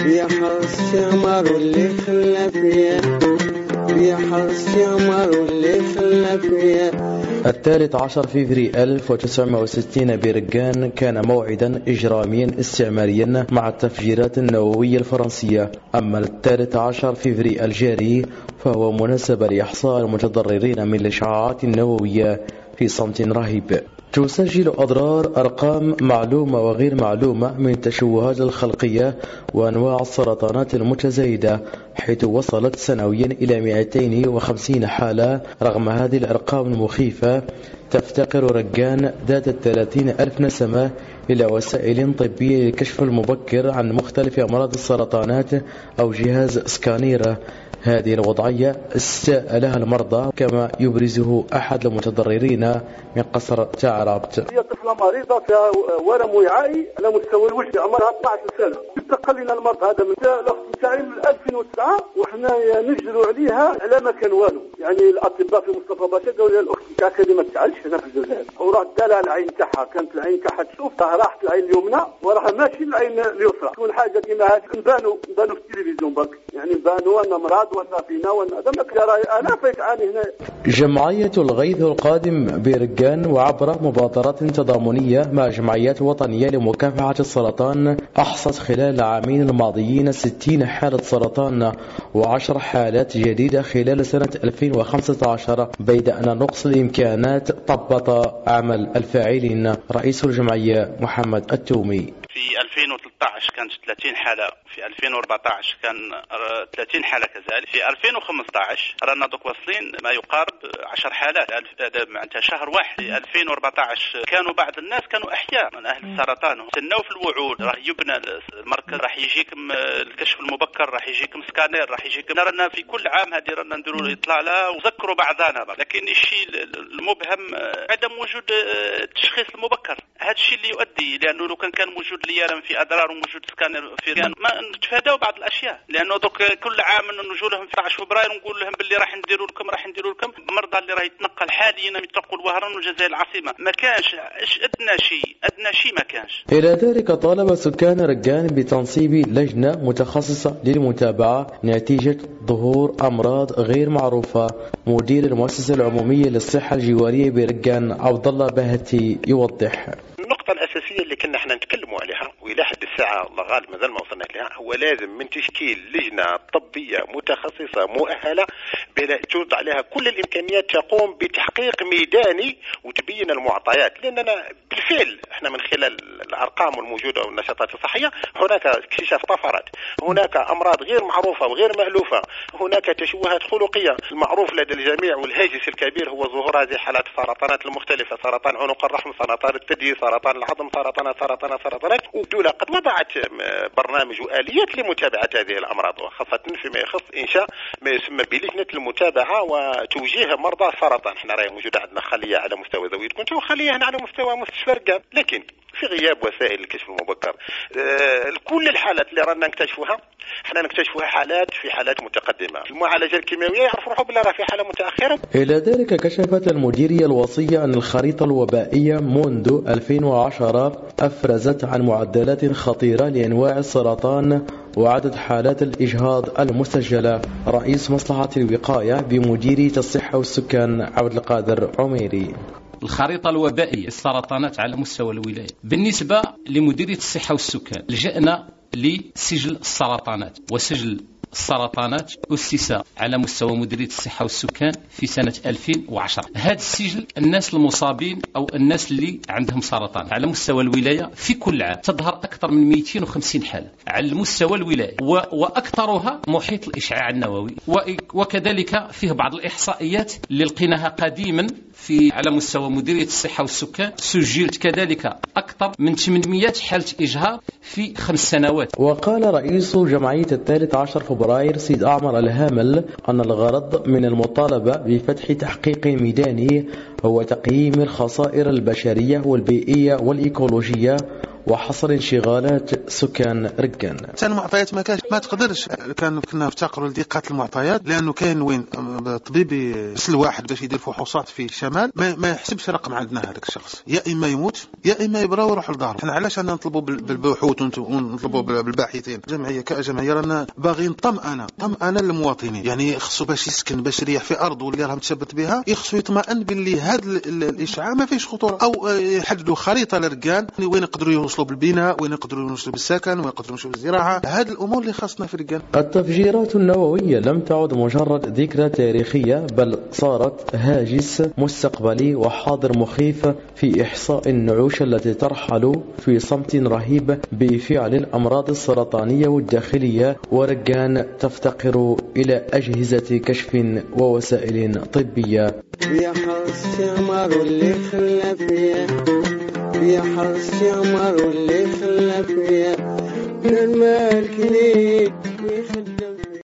يا حرس يمر اللي خلفني، يا حرس يمر اللي خلفني. 13 فبراير 1960 برقان كان موعدا إجراميا استعماريا مع التفجيرات النووية الفرنسية. أما 13 فبراير الجاري فهو مناسبة لإحصاء المتضررين من الإشعاعات النووية في صمت رهيب. تسجل أضرار أرقام معلومة وغير معلومة من التشوهات الخلقية وأنواع السرطانات المتزايدة، حيث وصلت سنويا إلى 250 حالة. رغم هذه الأرقام المخيفة تفتقر رقان ذات 30,000 نسمة إلى وسائل طبية للكشف المبكر عن مختلف أمراض السرطانات أو جهاز سكانير. هذه الوضعية استاء لها المرضى، كما يبرزه أحد المتضررين من قصر تعرابت. هي طفلة مريضة فيها ورم وعائي على مستوى الوجه، عمرها 12 سنة. انتقل لنا المرض هذا من الأخت نتاعي من 2009، وحنا نجروا عليها على ما كان والو. يعني الأطباء في مصطفى باشا قالوا لها الأخت نتاعك هذه ما تعالجش هنا في الجزائر، وراه دالها العين تاعها، كانت العين تاعها تشوف، راحت العين اليمنى وراها ماشي العين اليسرى. تكون حاجة كيما هذه نبانوا في التلفزيون برك، يعني نبانوا أن مرض وأن فينا وأن هذا ما كان. أنا فيتعاني هنا. جمعية الغيث القادم برقان وعبر مبادرات تضامنية مع جمعيات وطنية لمكافحة السرطان أحصت خلال العامين الماضيين 60 حالة سرطان و10 حالات جديدة خلال سنة 2015، بيد أن نقص الإمكانات طبط عمل الفاعلين. رئيس الجمعية محمد التومي: في 2013 كانت 30 حالة، في 2014 كان 30 حالة كذلك، في 2015 رانا دوك واصلين ما يقارب 10 حالات معناتها شهر واحد. في 2014 كانوا بعض الناس كانوا أحياء من أهل السرطان تناو في الوعود، راح يبنى المركز، راح يجيكم الكشف المبكر، راح يجيكم سكانير، راح يجيكم. رانا في كل عام هذه رانا نديروا إطلالة وذكروا بعضنا، لكن الشيء المبهم عدم وجود التشخيص المبكر. هذا الشيء اللي يؤدي، لأنه لو كان موجود ليالم في أضرار وموجود سكانر في ريان ما نتفاداو بعض الأشياء. لأنه دوك كل عام نجوا لهم في 10 فبراير ونقول لهم باللي راح نديروا لكم المرضى اللي راح يتنقل حاليا يتنقل الوهران والجزائر العاصمة. ما كانش أدنى شيء ما كانش. إلى ذلك طالب سكان رقان بتنصيب لجنة متخصصة للمتابعة نتيجة ظهور أمراض غير معروفة. مدير المؤسسة العمومية للصحة الجوارية برقان عبد الله بهتي يوضح: النقطة الأساسية اللي كنا احنا نتكلموا عليها وإلى حد الساعة الله غالب مازال ما وصلنا لها، هو لازم من تشكيل لجنة طبية متخصصة مؤهلة توضع عليها كل الإمكانيات تقوم بتحقيق ميداني وتبين المعطيات. لأننا بالفعل احنا من خلال الأرقام الموجودة والنشاطات الصحية هناك اكتشاف طفرات، هناك أمراض غير معروفة وغير مألوفة، هناك تشوهات خلقية. المعروف لدى الجميع والهاجس الكبير هو ظهور هذه حالات السرطانات المختلفة، سرطان عنق الرحم، سرطان الثدي، سرطان العظم، سرطانات. والدولة قد وضعت برنامج وآليات لمتابعة هذه الأمراض، وخاصة فيما يخص إنشاء ما يسمى بلجنة المتابعة وتوجيه مرضى السرطان. احنا راهي موجودة عندنا خلية على مستوى ذوي كنت وخلية هنا على مستوى مستشفى رقان، لكن في غياب وسائل الكشف المبكر كل الحالات اللي رانا نكتشفوها احنا نكتشفوها في حالات متقدمة. المعالجة الكيماوية يعرفوا روحوا بلا راه في حالة متأخرة. إلى ذلك كشفت المديرية الوصية عن الخريطة الوبائية منذ 2010 أفرزت عن معدلات خطيرة لأنواع السرطان وعدد حالات الإجهاض المسجلة. رئيس مصلحة الوقاية بمديرية الصحة والسكان عبد القادر عميري: الخريطة الوبائية للسرطانات على مستوى الولاية. بالنسبة لمديرية الصحة والسكان لجأنا لسجل السرطانات، وسجل السرطانات أسس على مستوى مديرية الصحة والسكان في سنة 2010. هذا السجل الناس المصابين أو الناس اللي عندهم سرطان على مستوى الولاية في كل عام تظهر أكثر من 250 حالة على مستوى الولاية، وأكثرها محيط الإشعاع النووي. وكذلك فيه بعض الإحصائيات اللي لقيناها قديما على مستوى مديرية الصحة والسكان. سجلت كذلك أكثر من 800 حالة إجهاض في 5 سنوات. وقال رئيس جمعية 13 فبراير سيد أعمر الهامل أن الغرض من المطالبة بفتح تحقيق ميداني هو تقييم الخسائر البشرية والبيئية والإيكولوجية وحصر انشغالات سكان ركان. كان المعطيات ما تقدرش، كنا نفتقروا لدقة المعطيات، لأنه كاين وين طبيب يرسل واحد باش يدير فحوصات في الشمال ما يحسبش رقم عندنا هذاك الشخص، يا إما يموت يا إما يبرا ويروح لداره. احنا علاش أنا نطلبوا بالبحوث ونطلبوا بالباحثين؟ جمعية كجمعية رانا باغيين طمأنة للمواطنين، يعني خصو باش يسكن باش يريح في أرض واللي راه متثبت بها، يخصو يطمئن باللي هذا الإشعاع ما فيش خطورة، أو يحددوا خريطة للركان وين يقدروا يوصلوا بالبناء، وين يقدروا يوصلوا بالسكن، وين يقدروا يوصلوا بالزراعة. هذه الأمور اللي خاصنا في الركان. التفجيرات النووية لم تعد مجرد ذكرى تاريخية، بل صارت هاجس مستقبلي وحاضر مخيف في إحصاء النعوش التي ترحل في صمت رهيب بفعل الأمراض السرطانية والداخلية، وركان تفتقر إلى أجهزة كشف ووسائل طبية. يا حرس يا مارو اللي خلى فيا، يا حرس يا مارو اللي خلى فيا، من المالك ليك